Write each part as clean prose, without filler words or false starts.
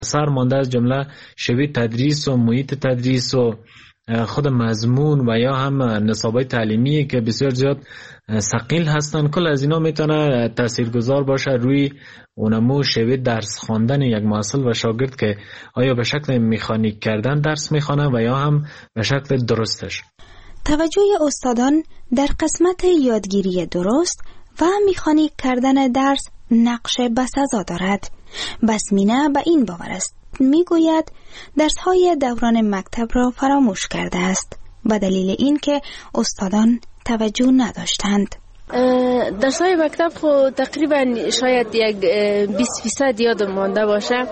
سر مانده از جمله شیوه تدریس و محیط تدریس و خود مضمون و یا هم نصابای تعلیمی که بسیار زیاد ثقیل هستن. کل از اینا میتونه تاثیرگذار باشه روی اونمو شیوه درس خواندن یک محصل و شاگرد که آیا به شکل مکانیک کردن درس میخوانه و یا هم به شکل درستش. توجه استادان در قسمت یادگیری درست و مکانیک کردن درس نقش بسزا دارد. بسمینه به این باور است، میگوید درس‌های دوران مکتب را فراموش کرده است به دلیل اینکه استادان توجه نداشتند. درس‌های مکتب خو تقریبا شاید یک 20% یادم مانده باشه،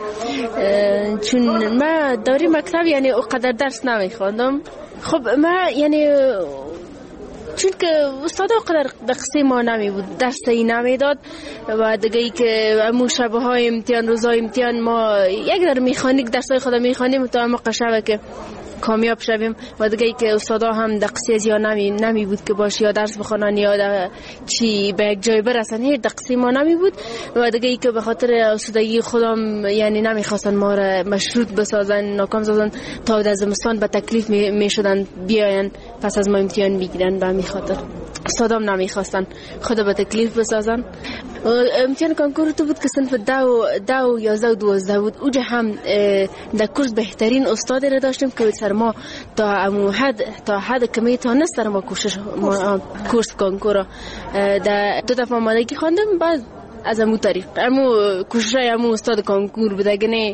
چون ما دوره مکتب یعنی اونقدر درس نمیخواندم. خب ما یعنی چون که استاد اونقدر دقیقه ما نمی بود، درسی نمی داد و دیگه ای که امو شبه های امتحان روزای امتحان ما یک در میخانیک درسای خود میخوانیم تا ما قشبه که کامیاب شویم و دیگه ای که استادا هم دقیقه از یا نمی بود که باشه یا درس بخونن یا چی به یک جای برسن، هیچ دقیقه ما نمی بود و دیگه ای که به خاطر استادگی خودم یعنی نمیخواستن ما را مشروط بسازن، ناکام سازن تا در زمستان به تکلیف میشدن بیاین پس از ما امتحان بگیرن. به همین خاطر استادام نمیخواستن خود به تکلیف بسازن. امتحان کنکور تو بود که صنف 10 و 11 و 12 بود. اوجا هم در کورس بهترین استاد را داشتیم که سر ما تا حد که میتونست سر ما کورس کنکور در 2 دفعه آمادگی خواندم. بعد از امو طریق کوششای امو استاد کنکور بود، اگه نه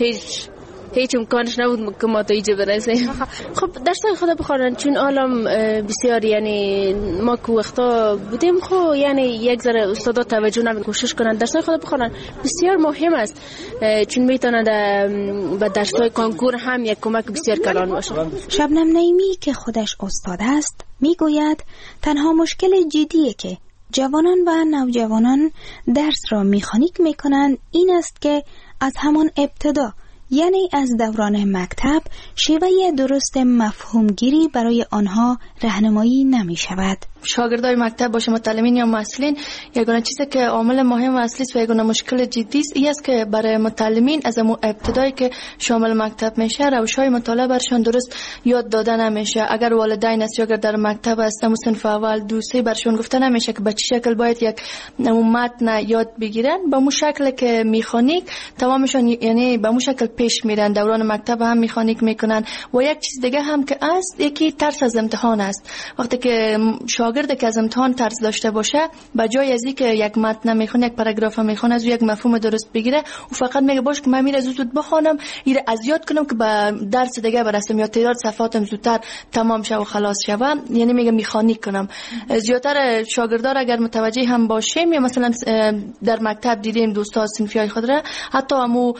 هیچ امکانش نبود که ما تا اینجا برسیم. خب درسای خدا بخوانن، چون عالم بسیار یعنی ما که وقتا بودیم خب یعنی یک ذره استادا توجه نمی کوشش کنن درسای خدا بخوانن، بسیار مهم است، چون میتونه به درسای کنکور هم یک کمک بسیار کلان باشه. شبنم نعیمی که خودش استاد است میگوید تنها مشکل جدیه که جوانان و نوجوانان درس را مکانیک میکنند این است که از همان ابتدا یعنی از دوران مکتب شیوه درست مفهومگیری برای آنها راهنمایی نمی شود. شاگردای مکتب باشه متعلمین یا مسئولین، یگانه چیزی که عامل مهم و اصلی و یگانه مشکل جدی است این است که برای متعلمین از ابتدایی که شامل مکتب میشه روش‌های مطالعه برشان درست یاد داده نمیشه. اگر والدین است یا اگر در مکتب است صنف اول 2 3 برشان گفته نمیشه که به چه شکل باید یک متن یاد بگیرن، به مو شکل که مکانیک تمامشان یعنی به مو شکل پیش میرن. دوران مکتب هم مکانیک میکنن. و یک چیز دیگه هم که است یکی ترس از امتحان است. وقتی که شاگرد که از امتحان ترس داشته باشه به جای از اینکه یک متن میخونه یک پاراگراف میخونه از یک مفهوم درست بگیره و فقط میگه باش که من میره زود بخونم ایره از یاد کنم که به درس دیگه برسم یا تعداد صفحاتم زودتر تمام شه و خلاص شه، یعنی میگه مکانیک کنم. زیاتر شاگردار اگر متوجه هم باشیم یا مثلا در مکتب دیدیم دوستا صنفیای خود را حتی همو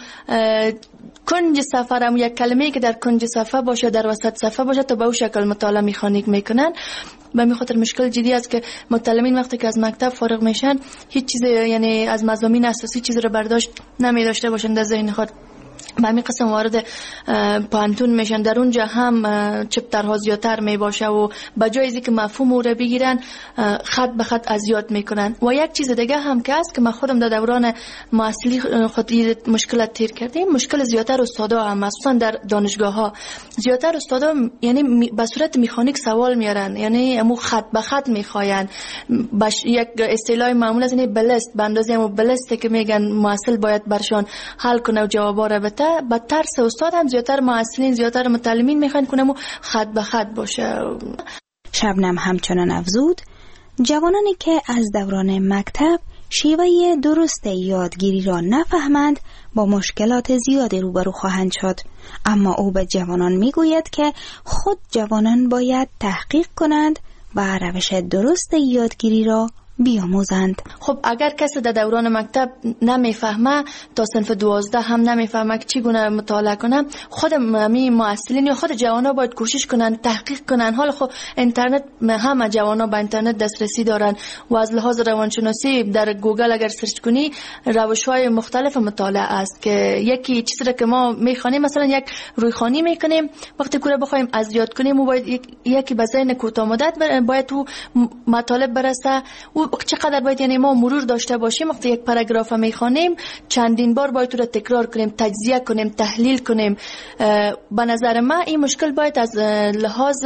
کنج صفحه هم یک کلمه‌ای که در کنج صفحه باشه در وسط صفحه باشه تا به اون شکل مطالعه مکانیک میکنن. به می خاطر مشکل جدی است که متعلمین وقتی که از مکتب فارغ میشن هیچ چیز یعنی از مضامین اساسی چیز رو برداشت نمی داشته باشن در ذهن خود. به همین قسم وارد پانتون میشن، در اونجا هم چپترها زیادتر می باشه و به جای اینکه مفهوم رو بگیرن خط به خط از یاد میکنن. و یک چیز دیگه هم که است که من خودم در دوران معاصلی خود مشکل تیر کردیم، مشکل زیادتر استادا هم مخصوصا در دانشگاه ها زیادتر استادا یعنی به صورت مکانیک سوال میارن، یعنی امو خط به خط میخواین. یک اصطلاح معمول از این بلست به اندازه امو بلسته که میگن معاصل باید برشان حل کنه و جوابا رو بده. با ترس استاد هم زیادتر معاصلین زیادتر متعلمین میخوان کنم و خط به خط باشه. شبنم همچنان افزود جوانانی که از دوران مکتب شیوه درست یادگیری را نفهمند با مشکلات زیادی روبرو خواهند شد، اما او به جوانان میگوید که خود جوانان باید تحقیق کنند و روش درست یادگیری را بیاموزند. خب اگر کسی در دوران مکتب نمیفهمه تا صنف 12 هم نمیفهمه که چگونه مطالعه کنه، خود معلمین یا خود جوانا باید کوشش کنن تحقیق کنن. حالا خب اینترنت همه جوانا به اینترنت دسترسی دارن و از لحاظ روانشناسی در گوگل اگر سرچ کنی روش‌های مختلف مطالعه است که یکی چیزی که ما میخوانیم مثلا یک رویخوانی میکنیم وقتی که بخوایم از یاد کنیم و باید یکی به ذهن کوتاه مدت باید تو مطالب برسه و چقدر باید یعنی ما مرور داشته باشیم. وقتی یک پاراگراف میخوانیم چندین بار باید رو تکرار کنیم، تجزیه کنیم، تحلیل کنیم. به نظر من این مشکل باید از لحاظ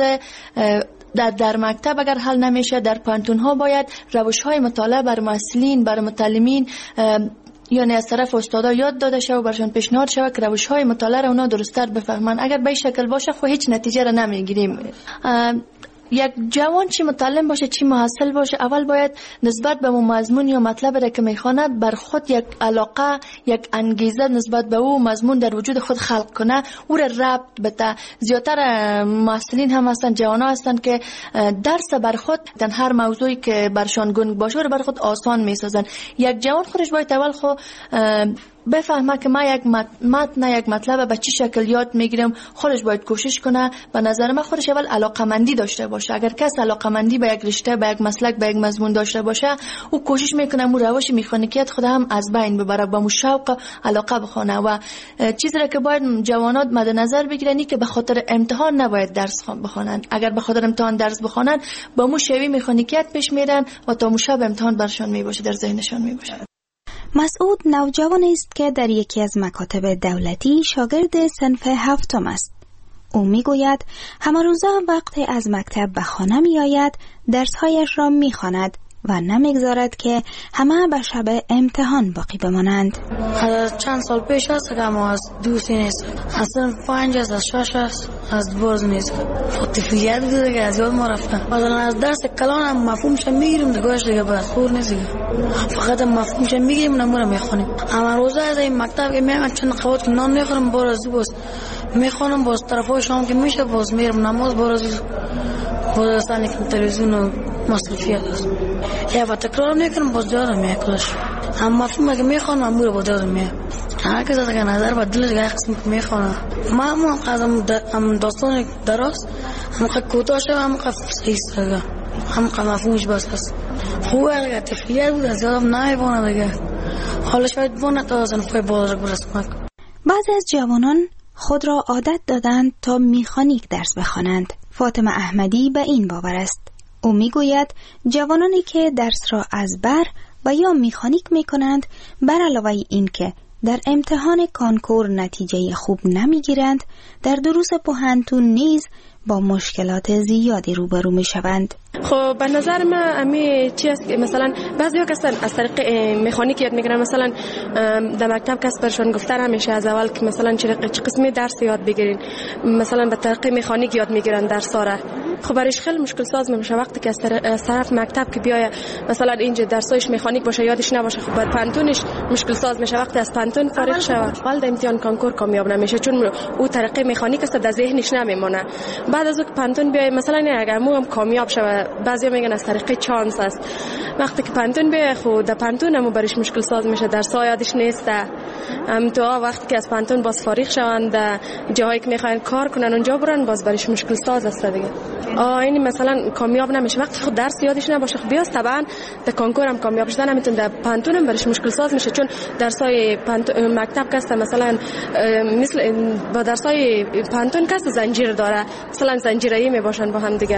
در مکتب اگر حل نمیشه، در پانتون ها باید روش های مطالعه بر محصلین، بر متعلمین یعنی از طرف استادا یاد داده شود و برشان پیشنهاد شود که روش های مطالعه را اونا درست‌تر بفهمن. اگر به این شکل باشه خب هیچ نتیجه را نمیگیریم. یک جوان چی متعلم باشه چی محصل باشه، اول باید نسبت به مضمون یا مطلب را که میخواند بر خود یک علاقه، یک انگیزه نسبت به او مضمون در وجود خود خلق کنه، او را ربط بده. زیادتر محصلین هم هستند، جوان ها هستند که درس بر خود هر موضوعی که برشان گنگ باشه رو بر خود آسان میسازن. یک جوان خودش باید اول خود بفهمه که ما یک متن یک مطلب به چه شکل یاد میگیرم، خودش باید کوشش کنه. به نظر من خودش اول علاقمندی داشته باشه. اگر کس علاقمندی به یک رشته، به یک مسلک، به یک مضمون داشته باشه، او کوشش میکنه مو روش مکانیکیت خود هم از بین ببره، با مو شوق علاقه بخونه. و چیزی را که باید جوانات مد نظر بگیرن که به خاطر امتحان نباید درس بخونن. اگر به خاطر امتحان درس بخونن با مو شوی مکانیکیت پیش میرن و تا مو شب امتحان برشان میباشه، در ذهنشان میباشه. مسعود نوجوانی است که در یکی از مکاتب دولتی شاگرد صنف هفتم است. او میگوید همه روزا وقتی از مکتب به خانه می آید درسهایش را می خواند و نمیگذارد که همه به شب امتحان باقی بمانند. از چند سال پیش است که ما از دوستی نیست، اصلا 5 از 6 است، از برز نیست. طفلیت بوده که از یاد ما رفته. مثلا از درس کلان هم مفهومش میگیریم دیگهش دیگه بس خور نیست، فقط مفهومش میگیریم نمونه میخونیم. اما روزا از این مکتب که میام چند قوت نان میخورم باز میخونم، باز طرفای شام که میشه باز میرم نماز، باز سانی که تلویزیون و مصرفیات است. یا با تکرار میکنم باز یادم میکلش. هم مفهوم که میخوانم امور با یادم میاد. هر کس که نظر با دلش یک قسم که میخوانم. ما هم داستان درست، هم کوتاه شد، هم صحیح است. هم مفهومش بس است. خوبه اگر طفلیت بود از یادم نمیمونه دیگه. حالش باید بونه تا صنفای بزرگ برسم. بعضی از جوانان خود را عادت دادند تا میخانیک درس بخوانند. فاطمه احمدی به این باور است. او میگوید جوانانی که درس را از بر و یا میخانیک میکنند، بر علاوه این که در امتحان کانکور نتیجه خوب نمیگیرند، در دروس پوهنتون نیز با مشکلات زیادی روبرو میشوند. خب به نظر من امی چی است که مثلا بعضیا کسان از طریق مکانیک یاد میگیرن. مثلا در مکتب کس برشون گفته همیشه از اول که مثلا چه قسمی درس یاد بگیرین، مثلا به طریق مکانیک یاد میگیرن درس‌ها را. خب برایش خیلی مشکل ساز میشه وقتی که از طرف مکتب که بیای مثلا اینجا درسایش مکانیک باشه یادش نباشه. خب بعد پانتونش مشکل ساز میشه وقتی از پانتون فارغ شود. اول در امتحان کانکور کامیاب نمیشه چون او طریق مکانیک است در ذهنش نمیمونه. بعد از اون پانتون بیای مثلا اگر مو هم کامیاب شود، بعضیا میگن از طریق چانس است. وقتی که پانتون بیای خود در پانتون هم برایش مشکل ساز میشه، درس‌ها یادش نیست. تو وقتی که از پانتون باز فارغ شوند جایی که میخواین کار کنن اونجا برن باز برایش مشکل ساز است دیگه. این مثلا کامیاب نمیشه وقتی خود درس یادش نباشه. خب بیاست طبعا در کانکور هم کامیاب شدن نمیتونه، در پانتون هم برایش مشکل ساز میشه چون درسای مکتب کسته مثلا مثل با درسای پانتون کسته زنجیر داره، مثلا زنجیره‌ای میباشن با هم دیگه.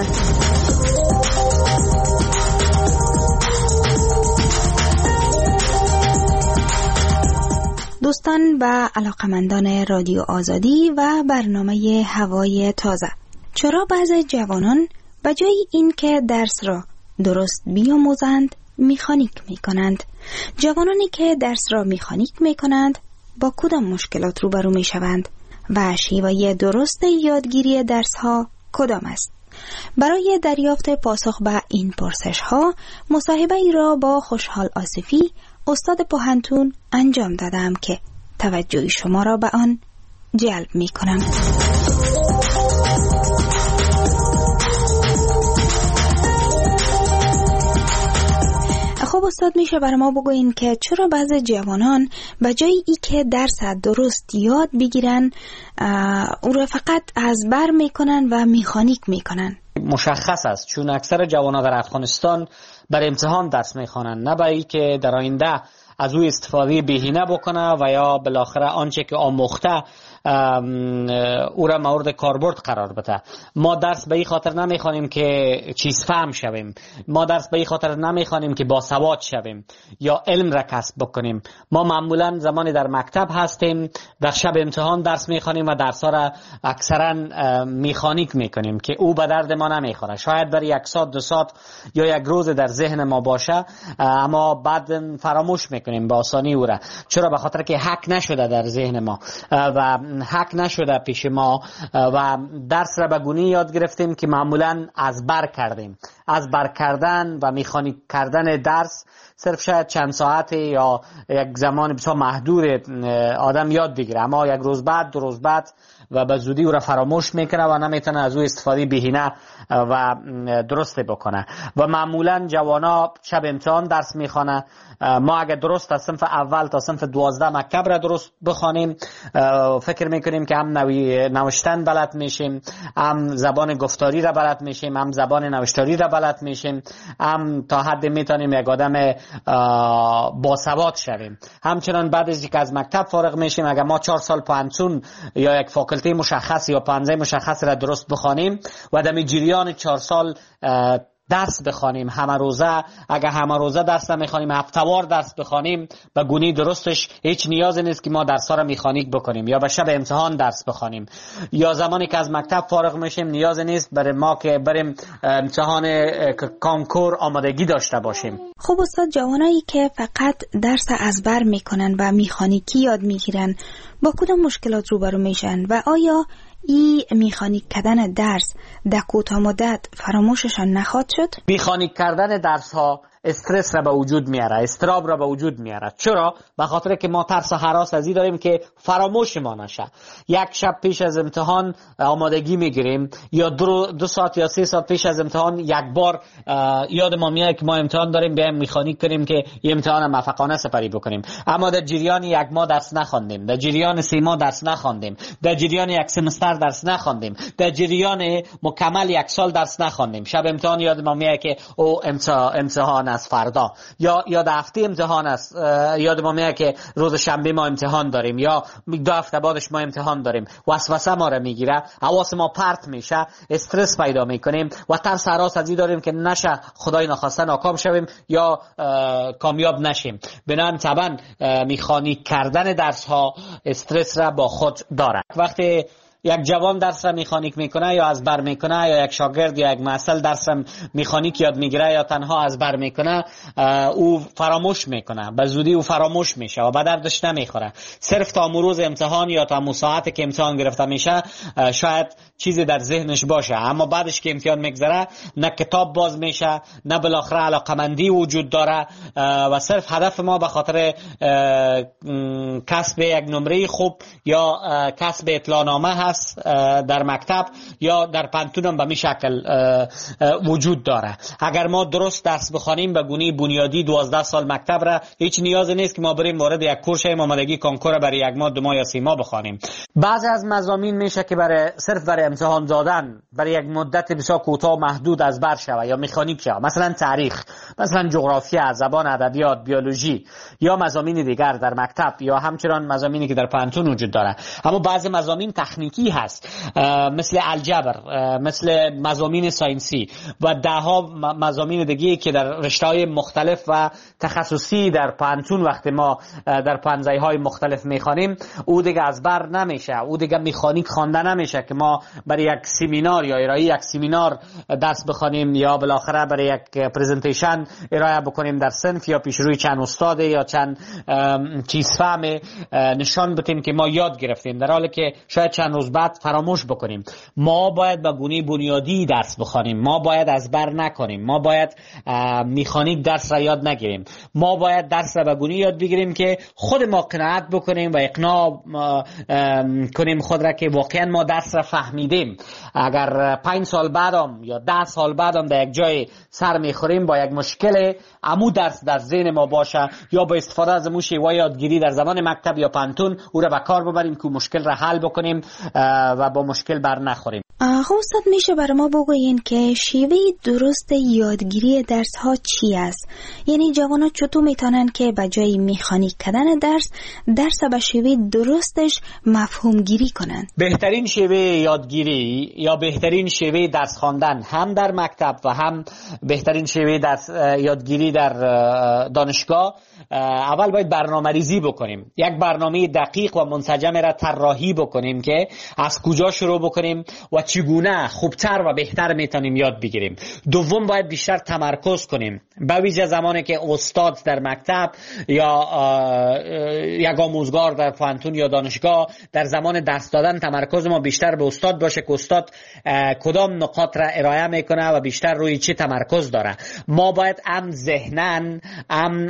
دوستان و علاقمندان رادیو آزادی و برنامه هوای تازه، چرا بعضی جوانان به جای این که درس را درست بیاموزند میخانیک میکنند؟ جوانانی که درس را میخانیک میکنند با کدام مشکلات روبرو میشوند و شیوه درست یادگیری درس ها کدام است؟ برای دریافت پاسخ به این پرسش ها مصاحبه ای را با خوشحال آصفی استاد پوهنتون انجام دادم که توجه شما را به آن جلب می کنم. خب استاد میشه برای ما بگوین که چرا بعضی جوانان به جای ای که درس درست یاد بگیرن او را فقط از بر میکنن و میخانیک میکنن؟ مشخص است چون اکثر جوانان در افغانستان بر امتحان درس میخوانند، نه برای که در آینده از او استفاده بهینه بکنه و یا بالاخره آنچه که آموخته او را مورد کاربرد قرار بده. ما درس به این خاطر نمیخوانیم که چیز فهم شویم، ما درس به این خاطر نمیخوانیم که باسواد شویم یا علم را کسب بکنیم. ما معمولا زمانی در مکتب هستیم در شب امتحان درس میخوانیم و درس ها را اکثرا میخانیک میکنیم که او به درد ما نمیخوره. شاید برای 1 ساعت 2 ساعت یا 1 روز در ذهن ما باشه، اما بعد فراموش میکنیم به آسانی او را. چرا؟ به خاطر که حک نشده در ذهن ما و حک نشده پیش ما و درس را به گونه‌ای یاد گرفتیم که معمولا از بر کردیم. از بر کردن و میخانیک کردن درس صرف شاید چند ساعته یا یک زمان بسیار محدود آدم یاد بگیره، اما 1 روز بعد 2 روز بعد و به زودی او را فراموش میکنه و نمیتونه از او استفاده بهینه و درست بکنه. و معمولا جوانا شب امتحان درس میخوانه. ما اگر درست از صنف اول تا صنف 12 مکتب را درست بخوانیم، فکر میکنیم که هم نوشتن بلد میشیم، هم زبان گفتاری را بلد میشیم، هم زبان نوشتاری را بلد میشیم، هم تا حد میتونیم یک آدم باسواد شویم. همچنان بعد از اینکه از مکتب فارغ میشیم، اگر ما 4 سال پانسون یا یک فاکولته مشخص یا پانزه مشخص را درست بخوانیم و در جریان 4 سال درس بخوانیم، همه روزه، اگر همه روزه درس نمیخوانیم، هفته‌وار درس بخوانیم، به گونه درستش هیچ نیازی نیست که ما درس‌ها را میخانیک بکنیم یا به شب امتحان درس بخوانیم. یا زمانی که از مکتب فارغ میشیم نیازی نیست برای ما که بریم امتحان کانکور آمادگی داشته باشیم. خب استاد، جوانایی که فقط درس ازبر میکنن و میخانیکی یاد میگیرن با کدام مشکلات روبرو میشن و آیا این میخانیک کردن درس در کوتاه مدت فراموششان نخواهد شد؟ میخانیک کردن درس ها استرس را به وجود میاره، استراب را به وجود میاره. چرا؟ به خاطر که ما ترس و هراس از این داریم که فراموش ما نشه. 1 شب پیش از امتحان آمادگی میگیریم یا 2 ساعت یا 3 ساعت پیش از امتحان یک بار یاد ما میاد که ما امتحان داریم، بیایم میخانیک کنیم که این امتحان موفقانه سپری بکنیم. اما در جریان 1 ماه درس نخواندیم، در جریان 3 ماه درس نخواندیم، در جریان 1 سمستر درس نخواندیم، در جریان مکمل 1 سال درس نخواندیم. شب امتحان یاد ما میاد که او امتحان از فردا یا در هفته امتحان است، یاد ما میاد که روز شنبه ما امتحان داریم یا 2 هفته بعدش ما امتحان داریم. وسوسه ما را میگیره، حواس ما پرت میشه، استرس پیدا میکنیم و ترس هراس از این داریم که نشه خدای نخواسته ناکام شویم یا کامیاب نشیم. بنابراین طبعا میخانیک کردن درس ها استرس را با خود داره. وقتی یک جوان درس را میخانیک میکنه یا از بر میکنه یا یک شاگرد یا یک محصل درس را میخانیک یاد میگیره یا تنها از بر میکنه، او فراموش میکنه، به زودی او فراموش میشه و به دردش نمیخوره. صرف تا روز امتحان یا تا ساعتی که امتحان گرفته میشه شاید چیزی در ذهنش باشه، اما بعدش که امتحان میگذره نه کتاب باز میشه نه بالاخره علاقمندی وجود داره و صرف هدف ما به خاطر کسب یک نمره خوب یا کسب اطلاعنامه هست در مکتب یا در پانتون به می شکل وجود داره. اگر ما درست درس بخوانیم به گونه بنیادی 12 سال مکتب را، هیچ نیازی نیست که ما بریم وارد یک کورس آمادگی کنکور برای 1 ماه 2 ماه یا 3 ماه بخوانیم. بعضی از مضامین میشه که صرف برای امتحان دادن برای یک مدت بسیار کوتاه محدود از بر شوه یا مکانیک شوه، مثلا تاریخ، مثلا جغرافیا، زبان، ادبیات، بیولوژی یا مضامین دیگر در مکتب یا همچنان مضامینی که در پانتون وجود داره. اما بعضی مضامین تکنیکی هست مثل الجبر، مثل مضامین ساینسی و دهها مضامین دیگه که در رشته‌های مختلف و تخصصی در پانتون وقتی ما در پانزه‌های مختلف میخوانیم، او دیگه از بر نمیشه، او دیگه مکانیک خوانده نمیشه که ما برای یک سمینار یا ارائه یک سمینار درس بخوانیم یا بالاخره برای یک پرزنتیشن ارائه بکنیم در صنف یا پیش روی چند استاد یا چند چیز فهم نشان بدیم که ما یاد گرفتیم، در حالی که شاید چند روز بعد فراموش بکنیم. ما باید به گونه بنیادی درس بخوانیم، ما باید از بر نکنیم، ما باید مکانیک درس را یاد نگیریم، ما باید درس را به گونه یاد بگیریم که خود ما قناعت بکنیم و اقناع کنیم خود را که واقعا ما درس را فهمیدیم. اگر 5 سال بعدم یا 10 سال بعدم در یک جای سر میخوریم با یک مشکل، عمو درس در ذهن ما باشه یا با استفاده از امو شیوه یادگیری در زمان مکتب یا پانتون او را به کار ببریم که مشکل را حل بکنیم و با مشکل بر نخوریم. خب استاد میشه برای ما بگوین که شیوه درست یادگیری درس ها چی است؟ یعنی جوانان چطور میتونن که به جای مکانیک کردن درس به شیوه درستش مفهوم گیری کنن؟ بهترین شیوه یادگیری یا بهترین شیوه درس خواندن هم در مکتب و هم بهترین شیوه درس یادگیری در دانشگاه، اول باید برنامه‌ریزی بکنیم. یک برنامه دقیق و منسجم را طراحی بکنیم که از کجا شروع بکنیم و چگونه خوبتر و بهتر میتونیم یاد بگیریم. دوم باید بیشتر تمرکز کنیم، به ویژه زمانی که استاد در مکتب یا یک آموزگار در پانتون یا دانشگاه در زمان درس دادن تمرکز ما بیشتر به استاد باشه که استاد کدام نقاط را ارائه میکنه و بیشتر روی چی تمرکز داره. ما باید هم ذهناً هم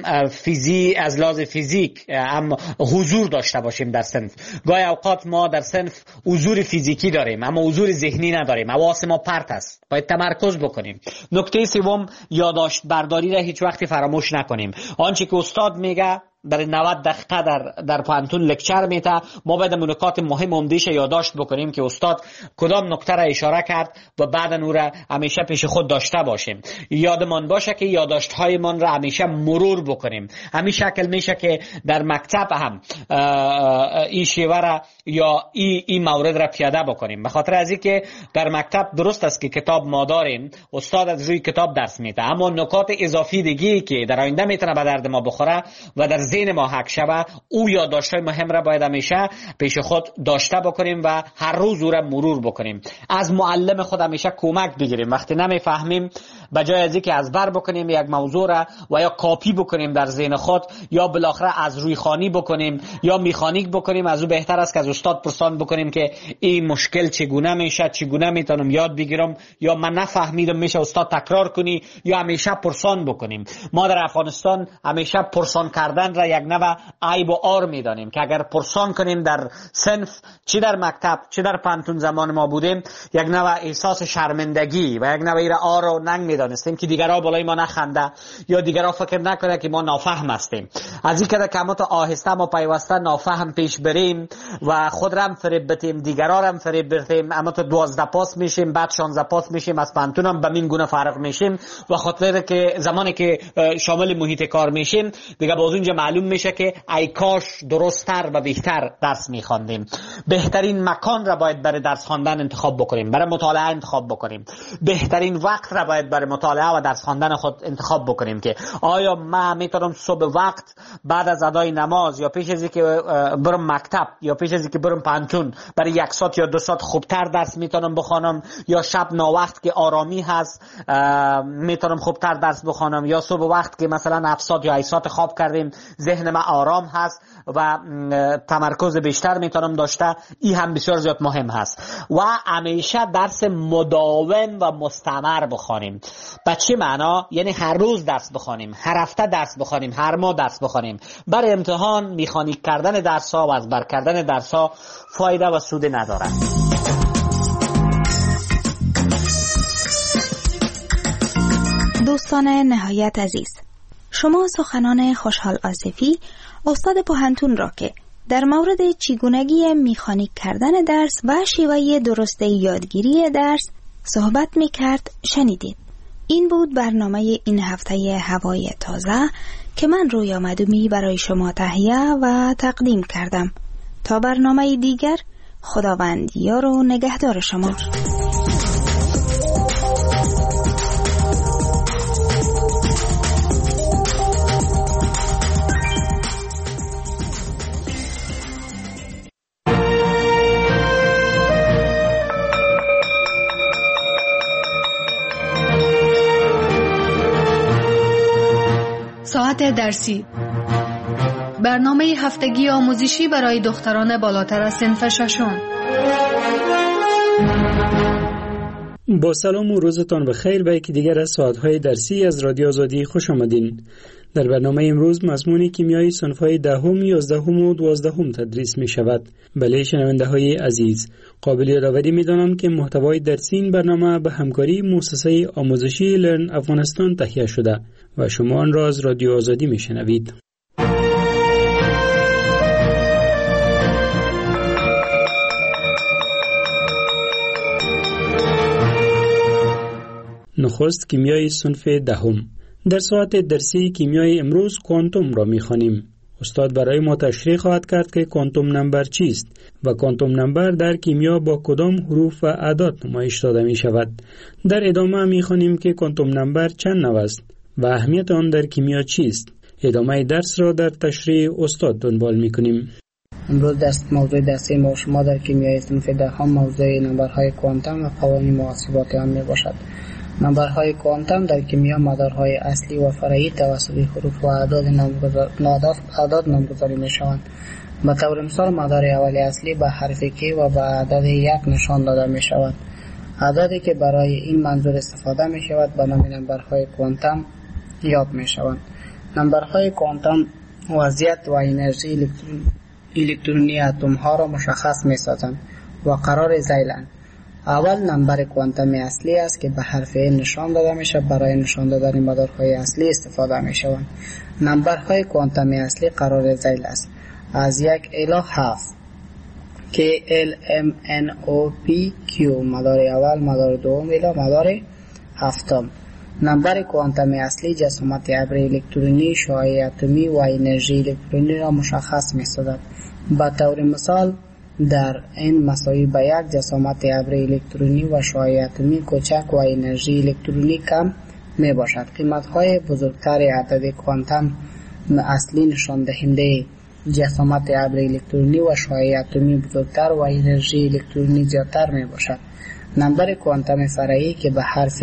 از لحاظ فیزیک هم حضور داشته باشیم در صنف. گاهی اوقات ما در صنف حضور فیزیکی داریم اما حضور ذهنی نداریم، حواس ما پرت است، باید تمرکز بکنیم. نکته سوم، یادداشت برداری را هیچ وقتی فراموش نکنیم. آنچه که استاد میگه برای 90 دقیقه در پانتون لکچر میته، ما باید نکات مهم عمده‌اش یادداشت بکنیم که استاد کدام نکته را اشاره کرد و بعد اون را همیشه پیش خود داشته باشیم. یادمان باشه که یادداشت هایمان را همیشه مرور بکنیم. همین شکل میشه که در مکتب هم این شیوه را یا این مورد را پیاده بکنیم. به خاطر از اینکه در مکتب درست است که کتاب ما داریم، استاد از روی کتاب درس میده، اما نکات اضافی دیگه که در آینده میتونه به درد ما بخوره و در ذهن ما حک شوه، او یادداشت‌های مهم را باید همیشه پیش خود داشته بکنیم و هر روز او را مرور بکنیم. از معلم خود همیشه کمک بگیریم. وقتی نمیفهمیم، بجای از اینکه ازبر بکنیم یک موضوع را و یا کاپی بکنیم در ذهن خود یا بالاخره از روی خوانی بکنیم یا میخانیک بکنیم، از او بهتر است که از استاد پرسان بکنیم که این مشکل چگونه میشه، چگونه میتونم یاد بگیرم، یا من نفهمیدم میشه استاد تکرار کنی، یا همیشه پرسان بکنیم. ما در افغانستان همیشه پرسان کردن را یک نوع عیب و عار میدانیم که اگر پرسان کنیم در صنف، چی در مکتب چی در پانتون زمان ما بودیم، یک نوع احساس شرمندگی و یک نوع عار و ننگ میدانستیم که دیگرها بالای ما نخنده یا دیگرها فکر نکنه که ما نافهم هستیم. از این که کمات آهسته ما پیوسته نافهم پیش بریم و خود را هم فریب بدیم، دیگرها را هم فریب بدیم، اما تو 12 پاس میشیم، بعد 16 پاس میشیم، از پانتون هم به این گونه فرق میشیم و خاطر که زمانی که شامل محیط کار میشیم دیگه باز اونجا معلوم میشه که ای کاش درست‌تر و بهتر درس میخواندیم. بهترین مکان را باید برای درس خواندن انتخاب بکنیم، برای مطالعه انتخاب بکنیم. بهترین وقت را باید برای مطالعه و درس خواندن خود انتخاب بکنیم که آیا من میتونم صبح وقت بعد از ادای نماز یا پیش از اینکه برم مکتب یا پیش از اینکه برم پانتون برای 1 ساعت یا 2 ساعت خوبتر درس میتونم بخوانم، یا شب ناوقت که آرامی هست میتونم خوبتر درس بخوانم، یا صبح وقت که مثلا 7 ساعت یا 8 ساعت خواب کردیم ذهن ما آرام هست و تمرکز بیشتر میتونم داشته. این هم بسیار زیاد مهم هست. و همیشه درس مداوم و مستمر بخوانیم. به چه معنا؟ یعنی هر روز درس بخوانیم، هر هفته درس بخوانیم، هر ماه درس بخوانیم. برای امتحان میخانیک کردن درس ها و ازبر کردن درس ها فایده و سود نداره. دوستان نهایت عزیز، شما سخنان خوشحال آصفی استاد پانتون را که در مورد چگونگی مکانیک کردن درس و شیوه درست یادگیری درس صحبت میکرد شنیدید. این بود برنامه این هفته هوای تازه که من رویا مدومی برای شما تهیه و تقدیم کردم. تا برنامه دیگر، خداوند یار و نگهدار شما. ساعت درسی، برنامه هفتگی آموزشی برای دختران بالاتر از صنف ششم. با سلام و روزتان بخیر به یکی دیگر از ساعت‌های درسی از رادیو آزادی خوش آمدین. در برنامه امروز مضمون کیمیای صنف‌های 10، 11 و 12 تدریس می شود. بله شنونده‌های عزیز، قابل یادآوری می‌دانم که محتوای درسی این برنامه به همکاری مؤسسه آموزشی لرن افغانستان تهیه شده و شما آن را از رادیو آزادی می‌شنوید. نخست کیمیای صنف دهم. در ساعت درسی کیمیای امروز کوانتوم را می‌خوانیم. استاد برای ما تشریح خواهد کرد که کوانتوم نمبر چیست و کوانتوم نمبر در کیمیا با کدام حروف و اعداد نمایش داده می شود. در ادامه می‌خوانیم که کوانتوم نمبر چند نوع است و اهمیت آن در کیمیا چیست. ادامه درس را در تشریح استاد دنبال می‌کنیم. امروز موضوع درسی ما شما در کیمیای صنف دهم موضوع نمبرهای کوانتوم و قوانین محاسبات آن میباشد. نمبرهای کوانتوم در کیمیا مدارهای اصلی و فرعی توسط حروف و اعداد نامگذاری میشوند. به طور مثال مدار اولی اصلی به حرف کی و به اعداد 1 نشان داده می شود. اعدادی که برای این منظور استفاده می شود به نام نمبرهای کوانتوم یاد می شوند. نمبرهای کوانتوم وضعیت و انرژی الکترونی اتم ها را مشخص می سازند و قرار ذیلند. اول نمبر کوانتومی اصلی است که به حرف نشان داده می شود. برای نشان دادن مدارهای اصلی استفاده می شوند. نمبرهای کوانتومی اصلی قرار ذیل است از 1 الی 7 که L M N O P Q مدار اول، مدار دوم الی مدار هفتم. نمبر کوانتومی اصلی جسامت ابر الکترونی، شعاع اتمی و انرژی الکترونی را مشخص می سازد. به طور مثال در n مساوی به 1 جسامت ابر الکترونی و شعاع اتمی کوچک و انرژی الکترونی کم می باشد. قیمت های بزرگتر عدد کوانتوم اصلی نشان دهنده جسامت ابر الکترونی و شعاع اتمی بزرگتر و انرژی الکترونی زیادتر می باشد. نمبر کوانتوم فرعی که به حرف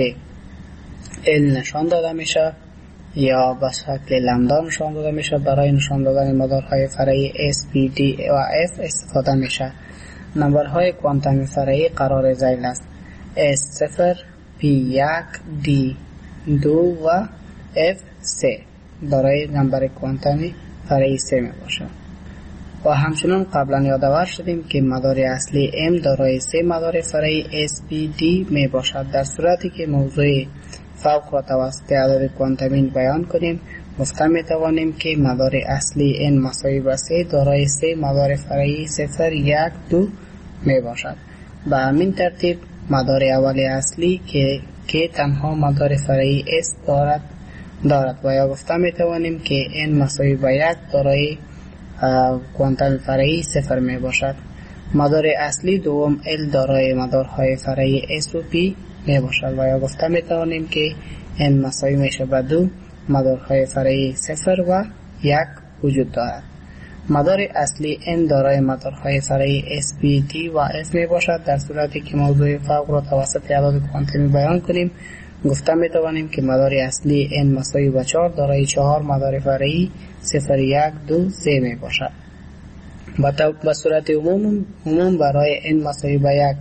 L نشان داده می شود یا به شکل لمدا نشان داده می شود برای نشان دادن مدارهای فرعی S, P, D و F استفاده می شود. نمبرهای کوانتوم فرعی قرار ذیل است. S0, P1, D2 و F3 برای نمبر کوانتومی فرعی 3 می باشد. و همچنان قبلا یادآور شدیم که مدار اصلی M دارای 3 مدار فرعی S, P, D می باشد. در صورتی که موضوع فوق را توسط اعداد کوانتومی بیان کنیم گفته می توانیم که مدار اصلی n مساوی به 3 دارای 3 مدار فرعی 0, 1, 2 می باشد. به همین ترتیب مدار اولی اصلی که تنها مدار فرعی s دارد و یا گفته می توانیم که n مساوی به 1 دارای کوانتوم فرعی 0 می باشد. مدار اصلی دوم L دارای مدارهای فرعی S و P می باشد و یا گفته می توانیم که n مساوی میشه به 2 مدارهای فرعی 0 و 1 وجود دارد. مدار اصلی n دارای مدارهای فرعی S, P, D و F می باشد. در صورتی که موضوع فوق را توسط اعداد کوانتومی بیان کنیم گفته می توانیم که مدار اصلی n مساوی به 4 دارای 4 مدار فرعی 0, 1, 2, 3 می باشد. به صورت عموم برای n مساوی به 1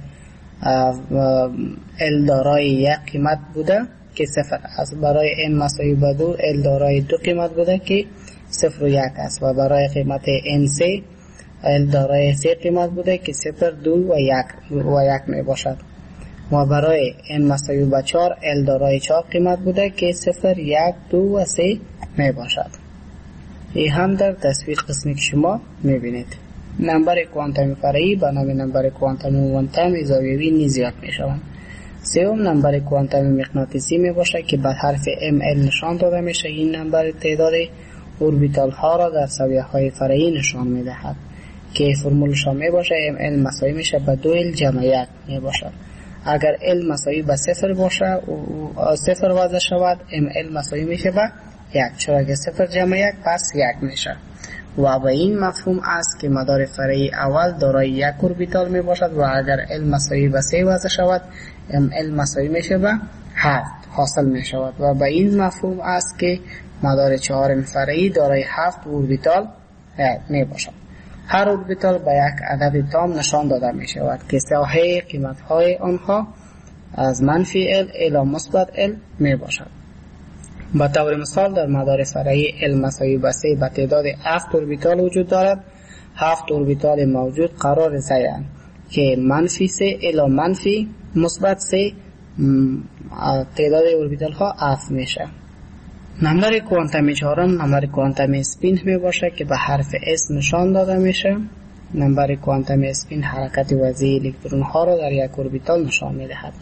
L دارای 1 قیمت بوده که 0 است. برای n مساوی به 2 L دارای 2 قیمت بوده که 0 و 1 است و برای قیمت n3 L دارای 3 قیمت بوده که 0, 2 و 1 می باشد و برای n مساوی به 4 L دارای 4 قیمت بوده که 0, 1, 2 و 3 می باشد. این هم در تصویر قسمی که شما می بینید. نمبر کوانتوم فرعی به نام نمبر کوانتوم مومنتوم زاویه‌ای نیز یاد می شوند. سوم نمبر کوانتوم مغناطیسی می باشد که به حرف ML نشان داده می شود. این نمبر تعداد اوربیتال ها را در زاویه های فرعی نشان می دهد که فرمولش می باشد ML مساوی می شود به 2L جمع 1 می باشد. اگر L مساوی به 0 باشد و 0 وضع شود ML مساوی می شود به 1 چرا اگر 0 جمع 1 پس 1 می شود. و به این مفهوم است که مدار فرعی اول دارای 1 اوربیتال می باشد و اگر L مساوی به 3 وضع شود ML مساوی می شود به 7 حاصل می شود. و به این مفهوم است که مدار چهارم فرعی دارای 7 اوربیتال می باشد. هر اوربیتال به یک عدد تام نشان داده می شود که ساحه قیمت های آنها از منفی L الی مثبت L می باشد. به طور مثال در مدار فرعی L مساوی به 3 به تعداد 7 اوربیتال وجود دارد. 7 اوربیتال موجود قرار ذیلند که منفی 3 الی منفی مثبت 3 تعداد اوربیتال ها 7 میشه. نمبر کوانتومی چهارم نمبر کوانتومی اسپین می باشه که به حرف S نشان داده میشه. نمبر کوانتومی اسپین حرکت وضعی الکترون ها را در یک اوربیتال نشان می دهد.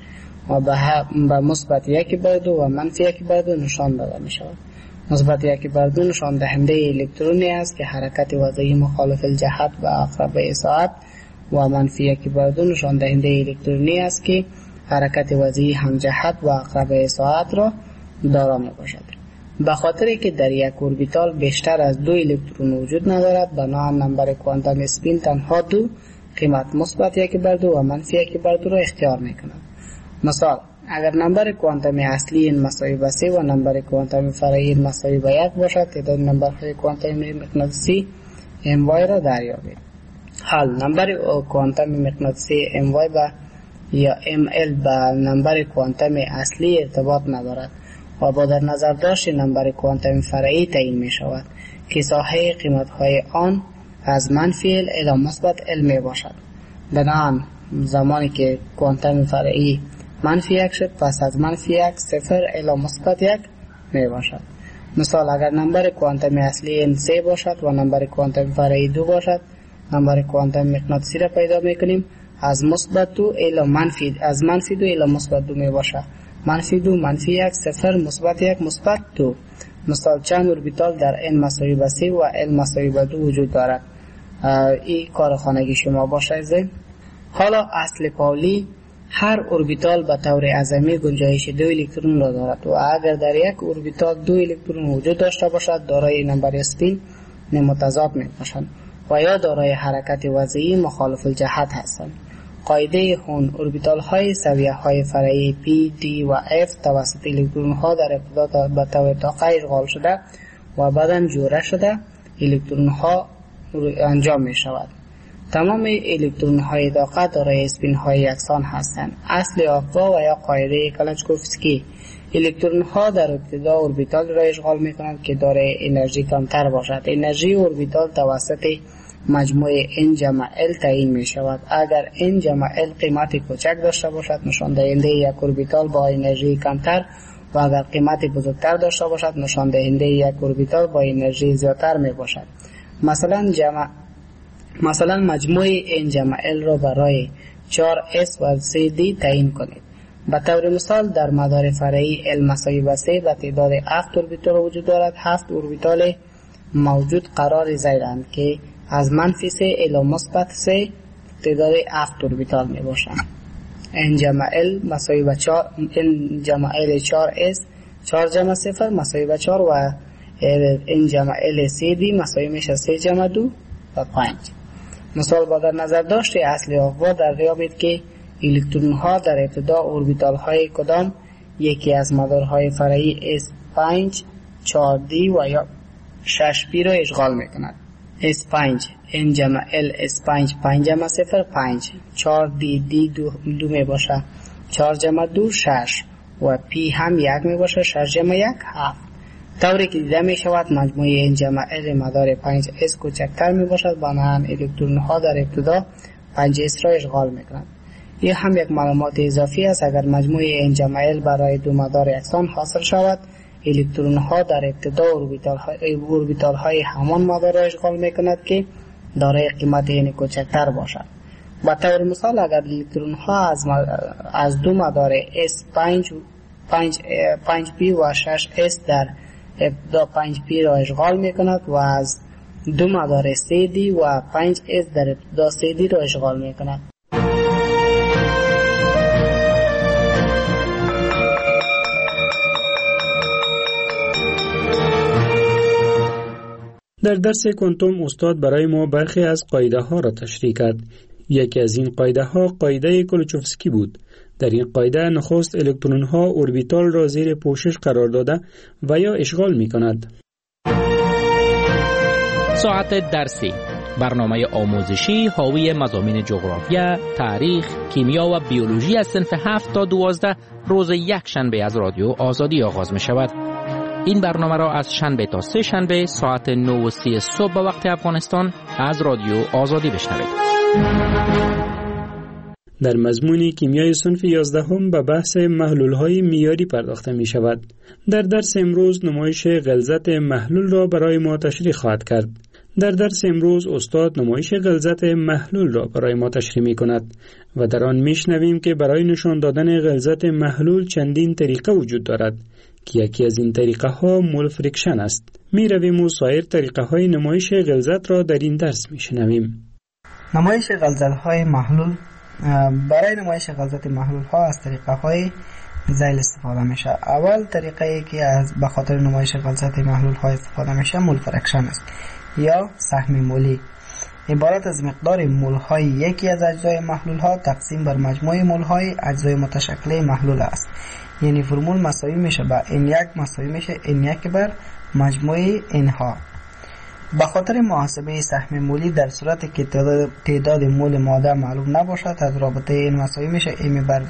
و به مثبت 1/2 و منفی 1/2 نشان داده می شود. مثبت 1/2 نشان دهنده الکترونی است که حرکت وضعی مخالف الجهت به عقربه ساعت و منفی 1/2 نشان دهنده الکترونی است که حرکت وضعی همجهت و عقربه ساعت را دارا می باشد. به خاطر که در یک اوربیتال بیشتر از 2 الکترون وجود ندارد، بنابراین نمبر کوانتوم اسپین تنها 2 قیمت مثبت 1/2 و منفی 1/2 را اختیار می کند. مثال، اگر نمبر کوانتوم اصلی n مساوی به 3 و نمبر کوانتوم فرعی n مساوی به 1 باشد، تعداد نمبرهای کوانتوم مغناطیسی my را دریابید. حال نمبر کوانتوم مغناطیسی my یا ml به نمبر کوانتوم اصلی ارتباط ندارد و با در نظر داشت نمبر کوانتوم فرعی تعیین می شود که ساحه قیمت های آن از منفی l الی مثبت l می باشد. بنابراین زمانی که کوانتوم فرعی منفی 1 شد، پس از منفی 1 0 الی مثبت 1 می باشد. مثال، اگر نمبر کوانتوم اصلی n 3 باشد و نمبر کوانتوم فرعی 2 باشد، نمبر کوانتوم مغناطیسی را پیدا می کنیم از مثبت 2 الی منفی 2 الی مثبت 2 می باشد. منفی 2 منفی 1 0 مثبت 1 مثبت 2. مثال، چند اوربیتال در n مساوی به 3 و l مساوی به 2 وجود دارد. این کار خانگی شما باشه. حالا اصل پاولی، هر اوربیتال به طور اعظمی گنجایش 2 الکترون را دارد و اگر در یک اوربیتال 2 الکترون وجود داشته باشد، دارای نمبر اسپین متضاد می باشند و یا دارای حرکت وضعی مخالف الجهت هستند. قاعده هون، اوربیتال های سویه های فرعی P, D و F توسط الکترون ها در ابتدا به طور طاقه اشغال شده و بعداً جوره شده الکترون ها انجام می شود. تمام الکترون های طاقه دارای اسپین های یکسان هستند. اصل آقا و یا قاعده کلاشکوفسکی، الکترون ها در ابتدا اوربیتال را اشغال می کنند که دارای انرژی کمتر باشد. انرژی اوربیتال توسط مجموع n جمع l تعیین می شود. اگر n جمع l قیمت کوچک داشته باشد، نشان دهنده یک اوربیتال با انرژی کمتر و اگر قیمت بزرگتر داشته باشد، نشان دهنده یک اوربیتال با انرژی زیادتر می باشد. مثلا مجموع n جمع l را برای 4s و 3d تعیین کنید. به طور مثال، در مدار فرعی l مساوی به 3 و تعداد 7 اوربیتال وجود دارد. 7 اوربیتال موجود قرار زیرند که از منفی 3 الی مثبت 3 تعداد 7 اوربیتال می باشند. n جمع l مساوی به 4 n جمع l 4s 4 جمع 0 مساوی به 4 و n جمع l 3d مساوی میشه 3 جمع 2 و 5. مثال، با در نظر داشته اصل آقا دریابید که الکترون ها در ابتدا اوربیتال های کدام یکی از مدارهای فرعی S5 4D و یا 6P را اشغال می کند. S5 n جمع l S5 5 جمع 0 5 4D D 2 می باشه 4 جمع 2 6 و P هم 1 می باشه 6 جمع 1 7. طوری که دیده می شود مجموعه n جمع l مدار 5s کوچکتر می باشد، بنابراین الکترون ها در ابتدا 5s را اشغال می کنند. این هم یک معلومات اضافی است. اگر مجموعه n جمع l برای دو مدار یکسان حاصل شود، الکترون ها در ابتدا اوربیتال های همان مدار را اشغال می کند که دارای قیمت n کوچکتر باشد. با طور مثال، اگر الکترون ها از دو مدار S5 5P و 6S در ابتدا 5P را اشغال می کند و از دو مدار 3D و 5S در ابتدا 3D را اشغال می کند. در درس کوانتوم استاد برای ما برخی از قاعده ها را تشریح کرد. یکی از این قاعده ها قاعده کلوچوفسکی بود. در این قاعده نخست الکترون ها اوربیتال را زیر پوشش قرار داده و یا اشغال می کند. ساعت درسی، برنامه آموزشی حاوی مضامین جغرافیا، تاریخ، کیمیا و بیولوژی از صنف 7 تا 12 روز یک شنبه از رادیو آزادی آغاز می شود. این برنامه را از شنبه تا سه شنبه ساعت 9:30 صبح به وقت افغانستان از رادیو آزادی بشنوید. در مضمون کیمیای صنف 11 به بحث محلول‌های معیاری پرداخته می شود. در درس امروز نمایش غلظت محلول را برای ما تشریح خواهد کرد. در درس امروز استاد نمایش غلظت محلول را برای ما تشریح می کند و در آن می شنویم که برای نشان دادن غلظت محلول چندین طریقه وجود دارد که یکی از این طریقه ها مول فریکشن است. می رویم و سایر طریقه های نمایش غلظت را در این درس می شنویم. نمایش غلظت های محلول. برای نمایش غلظت محلول ها از طریقه های زیل استفاده میشه. اول طریقه ای که از به خاطر نمایش غلظت محلول ها استفاده میشه مول فریکشن است یا سهم مولی. عبارت از مقدار مول های یکی از اجزای محلول ها تقسیم بر مجموع مول های اجزای متشکل محلول است. یعنی فرمول مساوی میشه با n1 مساوی میشه n1 بر مجموع n ها. به خاطر محاسبه سهم مولی در صورتی که تعداد مول ماده معلوم نباشد از رابطه n مساوی میشه m بر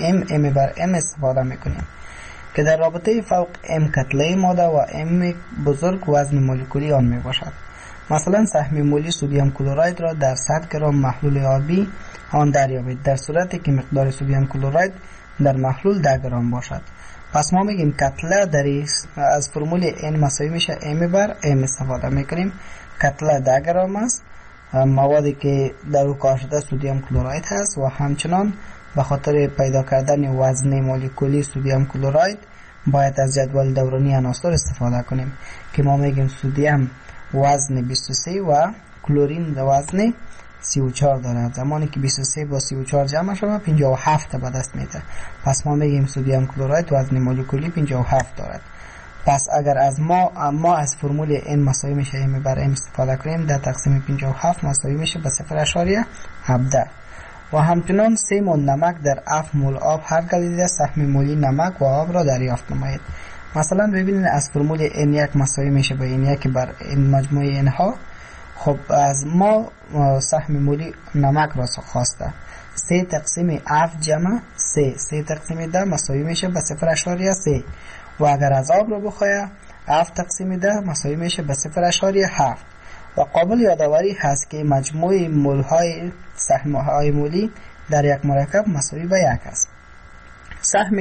m استفاده میکنیم که در رابطه فوق m کتله ماده و m بزرگ وزن مولکولی آن میباشد. مثلا سهم مولی سدیم کلراید را در 100 گرم محلول آبی آن دریابید در صورتی که مقدار سدیم کلراید در محلول 10 گرم باشد. پس ما میگیم کتله از فرمول n مساوی میشه m بر m استفاده میکنیم. کتله 10 گرم است. موادی که در او کار شده سدیم کلراید هست و همچنان به خاطر پیدا کردن وزن مولکولی سدیم کلراید باید از جدول دورانی عناصر استفاده کنیم که ما میگیم سدیم وزن 23 و کلورین وزن 34 دارد. زمانی که 23 با 34 جمع شود 57 به دست میده. پس ما میگیم سدیم کلراید وزن مولکولی 57 دارد. پس اگر از ما از فرمول n مساوی میشه m بر m استفاده کنیم در تقسیم 57 مساوی میشه به 0.17 و همچنان 3 مول نمک در 7 مول آب هر گزیده سهم مولی نمک و آب را دریافت نمایید. مثلا ببینید از فرمول n1 مساوی میشه به n1 بر n مجموع n ها. خب از ما سهم مولی نمک را خواسته 3 تقسیم 7 جمع 3 تقسیم 10 مساوی میشه به 0.3 و اگر از آب را بخواهد 7 تقسیم 10 مساوی میشه به 0.7 و قابل یادآوری هست که مجموع مول های سهم های مولی در یک مرکب مساوی به 1 است. سهم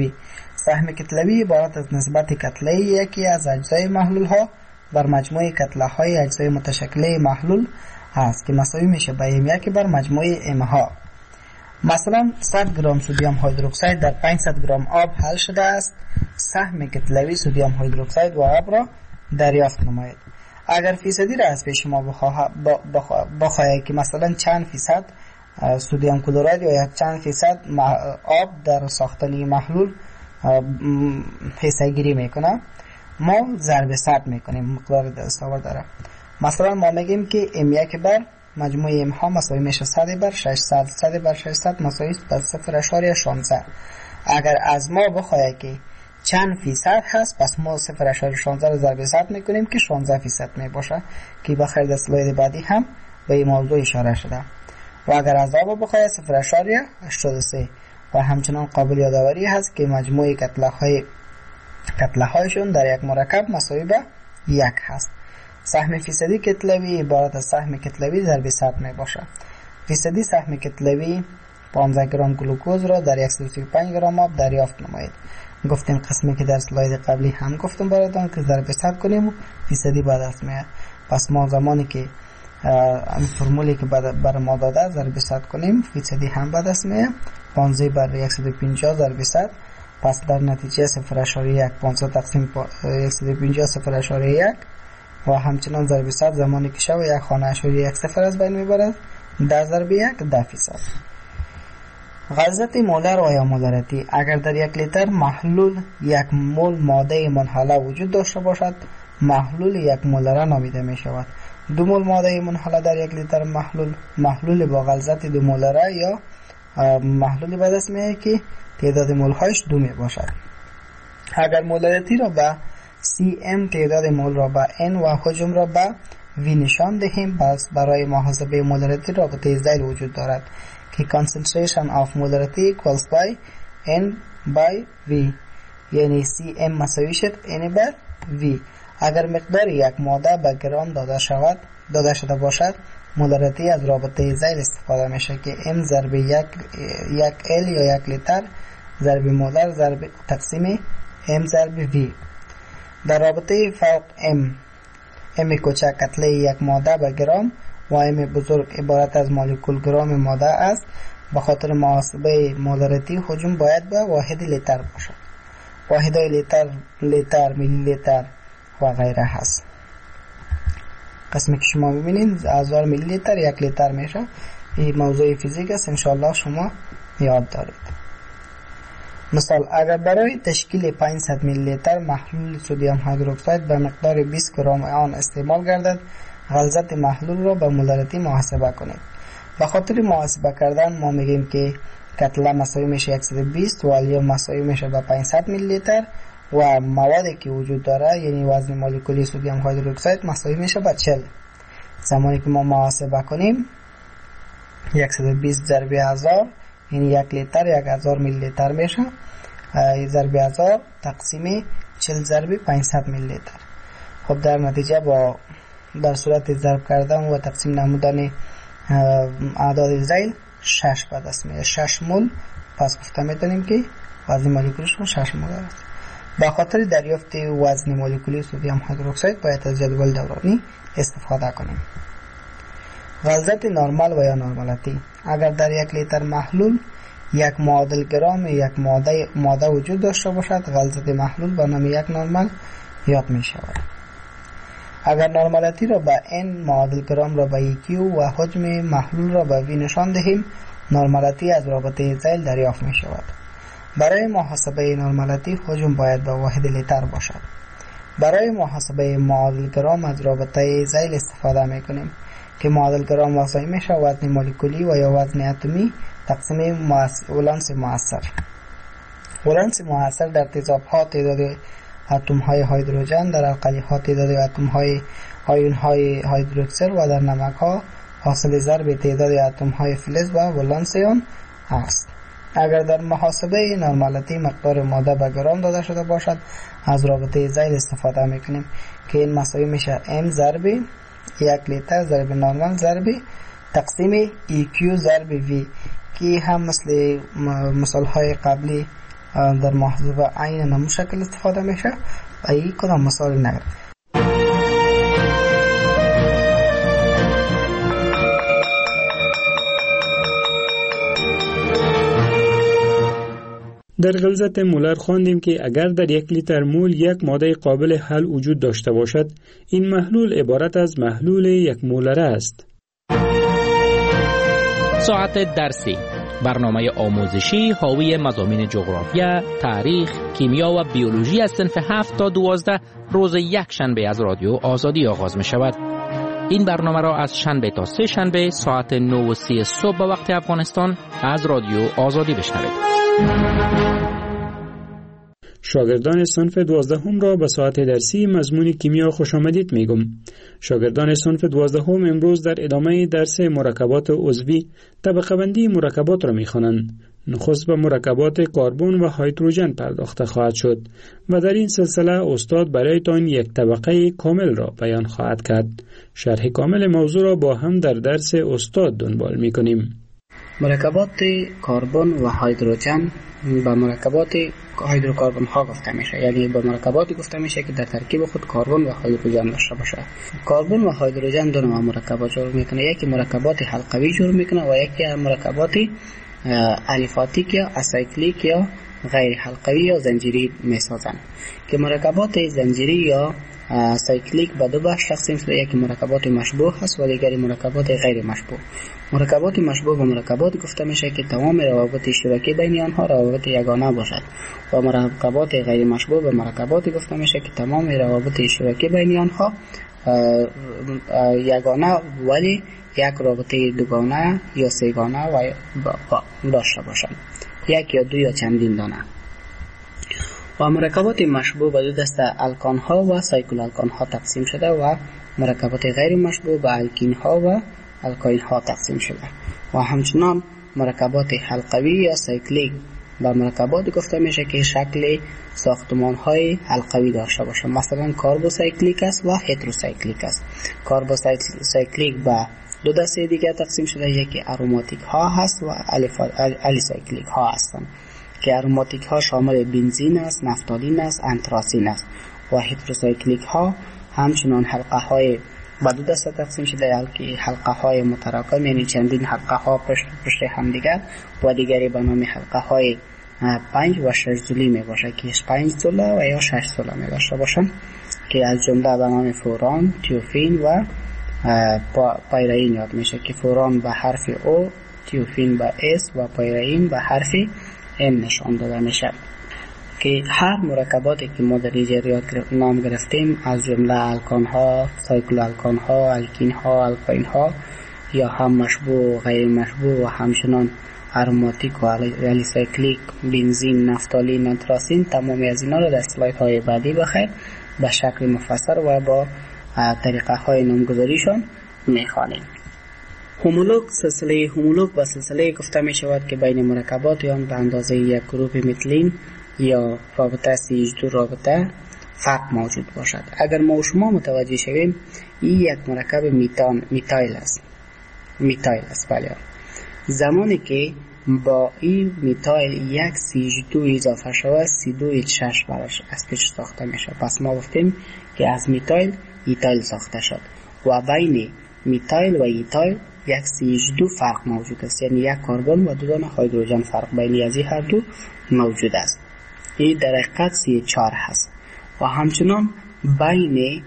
کتلوی عبارت از نسبت کتله یکی از اجزای محلول ها بر مجموع کتله های اجزای متشکل محلول است که مساوی میشه به m1 بر مجموع m ها. مثلا 100 گرم سدیم هیدروکسید در 500 گرم آب حل شده است. سهم کتلوی سدیم هیدروکسید و آب را دریافت نمایید. اگر فیصدی را از پیش ما بخواهید که مثلا چند فیصد سدیم کلراید یا چند فیصد آب در ساختن محلول حصه گیری میکنه، ما ضرب 100 میکنیم. مقدار دستاور داره. مثلا ما میگیم که m1 بر مجموع m ها مساوی میشه 100 بر 600. 100 بر 600 مساوی به 0.16. اگر از ما بخواهد که چند فیصد هست پس ما 0.16 رو ضرب 100 میکنیم که 16 فیصد میباشه که بخیر در اسلاید بعدی هم به این موضوع اشاره شده. و اگر از آب بخواهد 0.83 و همچنان قابل یادآوری هست که مجموع کتله هایشون در یک مرکب مساوی به 1 هست. سهم فیصدی کتلوی عبارت از سهم کتلوی ضرب 100 می باشه. فیصدی سهم کتلوی 15 گرم گلوکوز را در 135 گرم آب دریافت نمایید. گفتیم قسمی که در اسلاید قبلی هم گفتم براتون که ضرب 100 کنیم و فیصدی به دست میاد. پس ما زمانی که این فرمولی که بر ما داده ضرب 100 کنیم فیصدی هم به دست میاد. 15 بر 150 ضرب 100 پس در نتیجه 0.1 500 تقسیم 150 0.1 و همچنان ضرب 100 زمانی که شو یک خانه اشاری 1 صفر از بین میبرد 10 ضرب 1 10 فیصد. غلظت مولر و یا مولریتی. اگر در 1 لیتر محلول 1 مول ماده منحله وجود داشته باشد محلول 1 مولره نامیده می شود. 2 مول ماده منحله در 1 لیتر محلول با غلظت 2 مولره یا محلولی به دست میاد که تعداد مول هایش 2 می باشد. اگر مولریتی را به cm تعداد مول را به n و حجم را به v نشان دهیم پس برای محاسبه مولریتی رابطه ذیل وجود دارد که concentration of molarity equals by n by v یعنی cm مساوی شد n بر v. اگر مقدار یک ماده به گرم داده شده باشد مولریتی از رابطه ذیل استفاده میشه که m ضرب یک l یا 1 لیتر ضرب مولر ضرب تقسیم m ضرب v. در رابطه فوق m ام کوچک کتله یک ماده به گرم و ام بزرگ عبارت از مولکول گرم ماده است. به خاطر محاسبه مولارتی حجم باید به واحد لیتر باشد. واحدهای لیتر، میلی لیتر و غیره هست. قسمی که شما ببینید 1000 میلی لیتر 1 لیتر میشه. این موضوع فیزیک است، انشاءالله شما یاد دارید. مثال اگر برای تشکیل 500 میلی لیتر محلول سدیم هیدروکساید به مقدار 20 گرم آن استعمال گردد، غلظت محلول را به مولارتی محاسبه کنید. به خاطر محاسبه کردن ما میگیم که کتله مساوی میشه 120 و الیوم مساوی میشه به 500 میلی لیتر و موادی که وجود داره یعنی وزن مولکولی سدیم هیدروکساید مساوی میشه به 40. زمانی که ما محاسبه کنیم 120 ضرب 1000 یعنی 1 لیتر 1000 میلی لیتر میشه. ضرب 1000 تقسیم 40 ضرب 500 میلی لیتر. خب در نتیجه با در صورت ضرب کردن و تقسیم نمودن اعداد ذیل 6 به دست میاد. 6 مول. پس گفته میتونیم که وزن مولکولیشون 6 مول است. به خاطر دریافت وزن مولکولی سدیم هیدروکساید باید از جدول دورانی استفاده کنیم. غلظت نرمال و یا نرمالتی. اگر در 1 لیتر محلول یک معادل گرم یک ماده وجود داشته باشد، غلظت محلول به نام 1 نرمال یاد می شود. اگر نرمالتی را به n، معادل گرم را به q و حجم محلول را به v نشان دهیم، نرمالتی از رابطه ذیل دریافت می شود. برای محاسبه نرمالتی حجم باید به واحد لیتر باشد. برای محاسبه معادل گرم از رابطه ذیل استفاده می کنیم که معادل گرم واسه میشه وزن مولکولی و یا وزن اتمی تقسیم ولانس مؤثر. ولانس مؤثر در تیزاب ها تعداد اتم های هیدروژن، در القلی ها تعداد اتم های آیون های هیدروکسل و در نمک ها حاصل ضرب تعداد اتم های فلز و ولانس آن است. اگر در محاسبه نرمالتی مقدار ماده به گرم داده شده باشد، از رابطه ذیل استفاده میکنیم که این مساوی میشه m ضرب 1 لیتر ضرب نرمال ضرب تقسیم EQ ضرب V که هم مثل مثال های قبلی در محاسبه عین نمون شکل استفاده میشه و این کدام مثال نگرد. در غلظت مولر خواندیم که اگر در 1 لیتر مول یک ماده قابل حل وجود داشته باشد، این محلول عبارت از محلول 1 مولره است. ساعت درسی، برنامه آموزشی حاوی مضامین جغرافیا، تاریخ، کیمیا و بیولوژی از صنف 7 تا 12 روز یک شنبه از رادیو آزادی آغاز می شود. این برنامه را از شنبه تا سه شنبه ساعت 9:30 صبح به وقت افغانستان از رادیو آزادی بشنوید. شاگردان صنف 12 را به ساعت درسی مضمون کیمیا خوش آمدید میگم. شاگردان صنف 12 امروز در ادامه درس مرکبات عضوی طبقه بندی مرکبات را میخوانند. نخست به مرکبات کربن و هیدروژن پرداخته خواهد شد و در این سلسله استاد برایتان یک طبقه کامل را بیان خواهد کرد. شرح کامل موضوع را با هم در درس استاد دنبال میکنیم. مرکبات کربن و هیدروژن با مرکبات هیدروکربن ها گفته میشه، یعنی با مرکباتی گفته میشه که در ترکیب خود کربن و هیدروژن داشته باشه. کربن و هیدروژن دو نوع مرکبات جور میکنه، یکی مرکبات حلقوی جور میکنه و یکی مرکبات الیفاتیک یا اسایکلیک یا غیر حلقوی یا زنجیری میسازن. که مرکبات زنجیری یا سایکلیک به دو بخش تقسیم شده، یکی مرکبات مشبوه هست و دیگری مرکبات غیر مشبوه. مرکبات مشبوه و مرکبات گفته میشه که تمام روابط اشتراکی بین آنها روابط یگانه باشد و مرکبات غیر مشبوه و مرکبات گفته میشه که تمام روابط اشتراکی بین آنها یگانه ولی یک رابطه دوگانه یا سه‌گانه و داشته باشند، یک یا دو یا چندین دانه. و مرکبات مشبوه به دو دسته الکان ها و سایکل الکان ها تقسیم شده و مرکبات غیر مشبوه به الکین ها و الکایل ها تقسیم شده و همچنان مرکبات حلقوی یا سایکلیک به مرکبات گفته میشه که شکل ساختمان های حلقوی داشته باشه، مثلا کاربوسایکلیک است و هتروسایکلیک است. کاربوسایکلیک به دو دسته دیگه تقسیم شده، یکی اروماتیک ها هست و الیسایکلیک ها هستند که اروماتیک ها شامل بنزین است، نفتالین است، انتراسین است و هتروسایکلیک ها همچنان حلقه های به دو دسته تقسیم شده، یکی حلقه های متراکم یعنی چندین حلقه ها پشت هم دیگر و دیگری به نام حلقه های 5 و 6 ضلعی می باشه که 5 ضلع و یا 6 ضلع می داشته باشن که از جمله به نام فوران، تیوفین و پایرین یاد میشه که فوران به حرف او، تیوفین به اس و پایرین به حرف ام نشان داده میشه که هر مرکباتی که ما در اینجا نام گرفتیم از جمله الکان ها، سایکل الکان ها، الکین ها، الکاین ها یا هم مشبوع و غیر مشبوع و همچنان اروماتیک و الیسایکلیک، بنزین، نفتالین، انتراسین، تمامی از اینا را در اسلاید های بعدی بخیر به شکل مفصل و با طریقه های نامگذاریشان میخوانیم. هومولوگ، سلسله هومولوگ و سلسله گفته می شود که بین مرکبات یا به اندازه یک گروپ متلین یا رابطه CH2 رابطه فرق موجود باشد. اگر ما و شما متوجه شویم این یک مرکب میتایل است بله. زمانی که با این میتایل یک CH2 اضافه شود C2H6 براش از پیش ساخته میشه. پس ما گفتیم که از میتایل ایتایل ساخته شد و بین میتایل و ایتایل یک CH2 فرق موجود است، یعنی یک کربن و دو دانه هیدروژن فرق بین از این هر دو موجود است. این در حقیقت CH4 هست و همچنان بین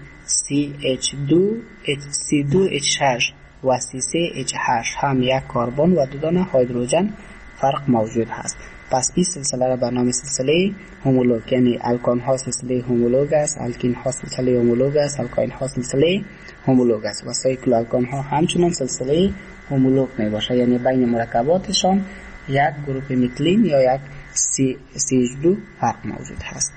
C2H6 و C3H8 هم یک کربن و دو دانه هیدروژن فرق موجود هست. پس این سلسله را به نام سلسله هومولوگ، یعنی الکان ها سلسله هومولوگ است، الکین ها سلسله هومولوگ است، الکاین ها سلسله هومولوگ است و سایکل الکان ها همچنان سلسله هومولوگ می باشه، یعنی بین مرکباتشان یک گروپ متلین یا یک CH2 فرق موجود هست.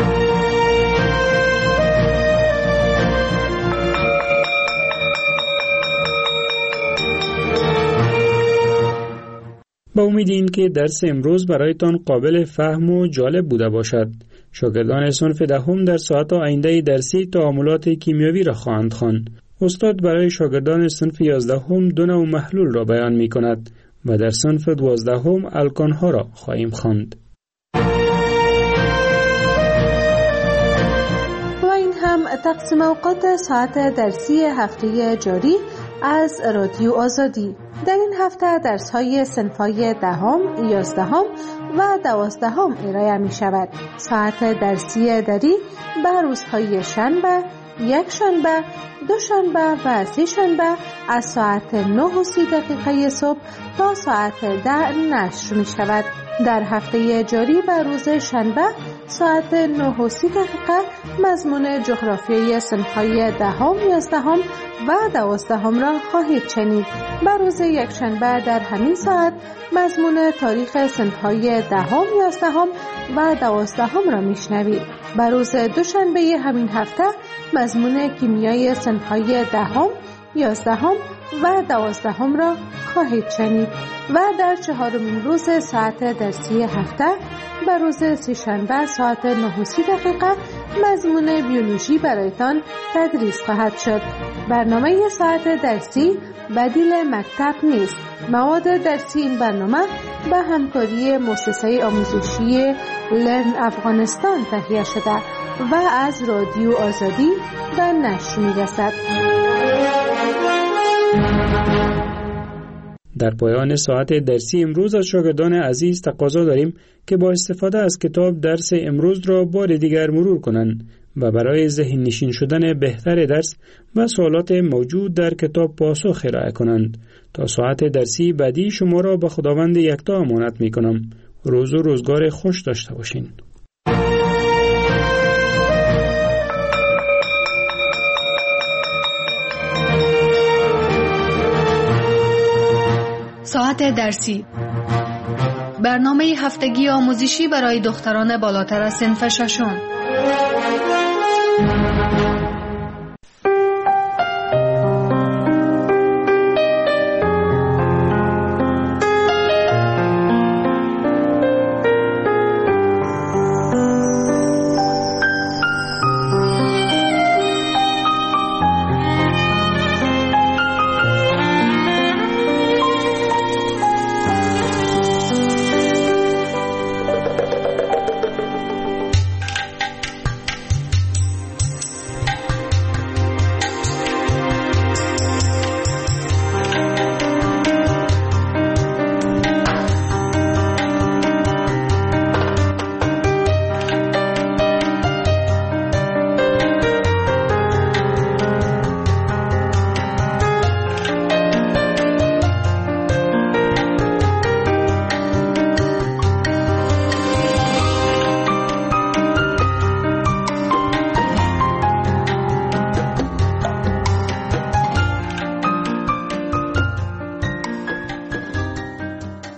با امید این که درس امروز برایتان قابل فهم و جالب بوده باشد. شاگردان صنف دهم در ساعت آینده درسی تعاملات کیمیاوی را خواهند خواند. استاد برای شاگردان صنف 11 دو نوع محلول را بیان می کند و در صنف 12 الکان ها را خواهیم خواند. و این هم تقسیم اوقات ساعت درسی هفته جاری از رادیو آزادی. در این هفته درس‌های صنف‌های 10، 11 و 12 ارائه می‌شود. ساعت درسی دری به روزهای شنبه، یک شنبه، دو شنبه و سه شنبه از ساعت 9:30 صبح تا ساعت 10 نشر می‌شود. در هفته جاری به روز شنبه ساعت 9:30 مضمون جغرافیای صنف‌های 10، 11 و 12 را خواهید شنید. به روز یکشنبه در همین ساعت مضمون تاریخ صنف‌های 10، 11 و 12 را میشنوید. به روز دوشنبه همین هفته مضمون کیمیای صنف‌های 10، 11 و 12 را خواهید شنید و در چهارمین روز ساعت درسی هفته به روز سه‌شنبه ساعت 9:30 مضمون بیولوژی برایتان تدریس خواهد شد. برنامه ساعت درسی بدیل مکتب نیست. مواد درسی این برنامه به همکاری مؤسسه آموزشی لرن افغانستان تهیه شده و از رادیو آزادی به نشر می‌رسد. در پایان ساعت درسی امروز از شاگردان عزیز تقاضا داریم که با استفاده از کتاب درس امروز را بار دیگر مرور کنند و برای ذهن نشین شدن بهتر درس و سوالات موجود در کتاب پاسخ ارائه کنند. تا ساعت درسی بعدی شما را به خداوند یکتا امانت می کنم. روز و روزگار خوش داشته باشین. ساعت درسی، برنامه هفتگی آموزشی برای دختران بالاتر از صنف 6.